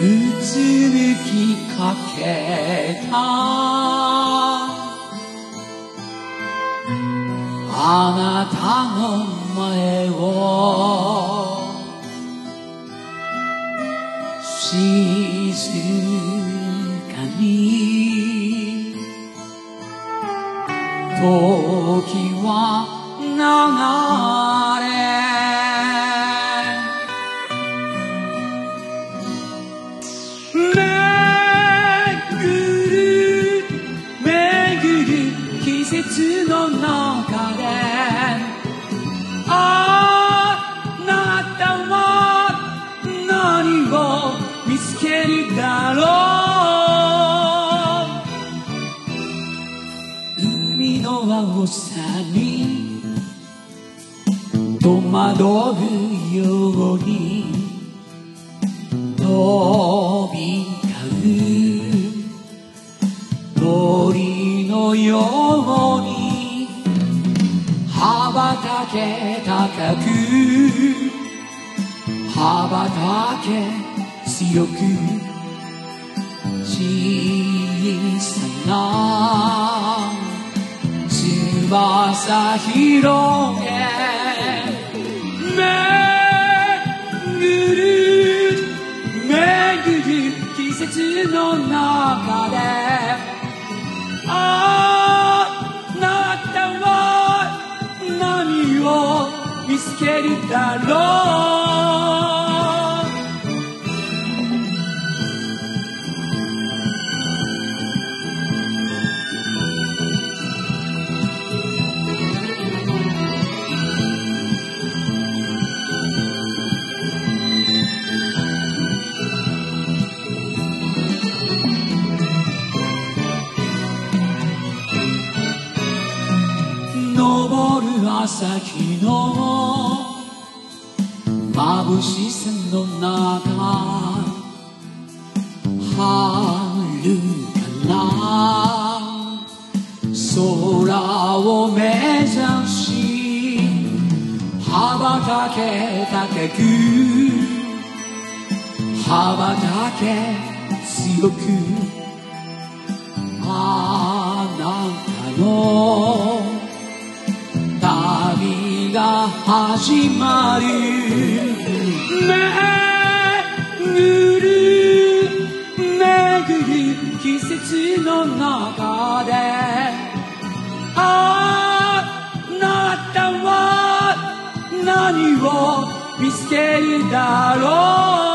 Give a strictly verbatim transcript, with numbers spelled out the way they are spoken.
うつむきかけたあなたの前を静かに時は流れ季節の中であなたは何を見つけるだろう海の青さに戸惑うように飛び交う鳥のように羽ばたけ高く羽ばたけ強く小さな翼広げ巡る巡る季節の中であなたは何を見つけるだろう昇る朝日の眩しさの中遥かな空を目指し羽ばたけ高く羽ばたけ強くあなたの旅が始まる巡る巡る季節の中であなたは何を見つけるだろう